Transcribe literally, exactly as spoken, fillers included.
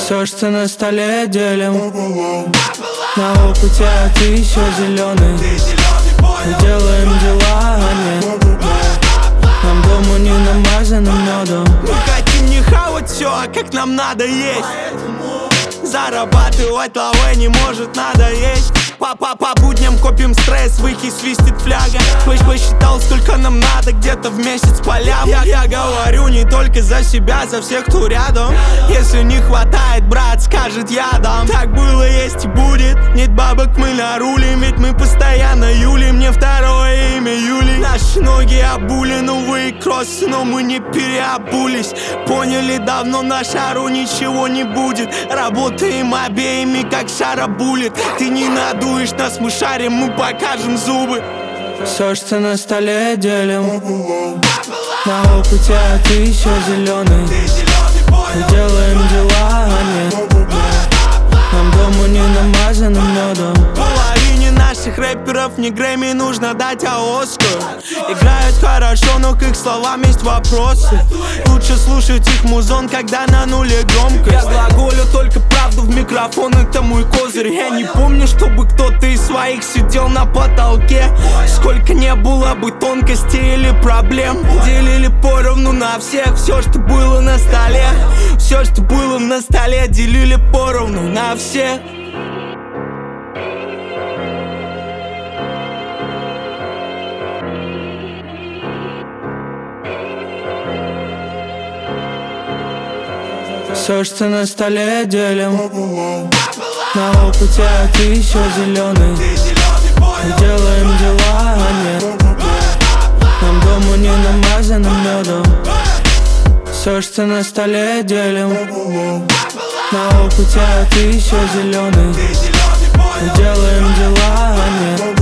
Все, что на столе, делим на опыте, а ты еще зеленый. Мы делаем дела, а не нам дому не намазанным медом. Мы хотим не хавать все, а как нам надо есть. Зарабатывать лавой не может надоесть. Папа по будням копим стресс, в ихе свистит фляга. Пыш посчитал, сколько нам надо где-то в месяц полям. Я, я говорю не только за себя, за всех, кто рядом. Если не хватает, брат скажет я дам. Так было, есть и будет. Нет бабок, мы нарулим, ведь мы постоянно юлим. Мне второе имя Юли. Наши ноги обули, новые кроссы, но мы не переобулись. Поняли давно, на шару ничего не будет. Работаем обеими, как шарабулит. Ты не надуешь нас, мы шарим, мы покажем зубы. Все, что на столе, делим на опыте, а ты еще зеленый. Мы делаем дела, а не нам дому не намазанным медом. Половине наших рэперов не Грэмми нужно дать, а Оскар. Играют хорошо, но к их словам есть вопросы. Лучше слушать их музон, когда на нуле громкость. Я глаголю только правду в микрофон, это мой козырь. Я не помню, чтобы кто-то из своих сидел на потолке. Сколько не было бы тонкостей или проблем. Делили поровну на всех все, что было на столе. Все, что было на столе, делили поровну на всех. Все, что на столе, делим на опыте, а ты еще зеленый. Мы делаем дела, а не нам дому не намазанным медом. Все, что на столе, делим на опыте, а ты еще зеленый. Мы делаем дела, а не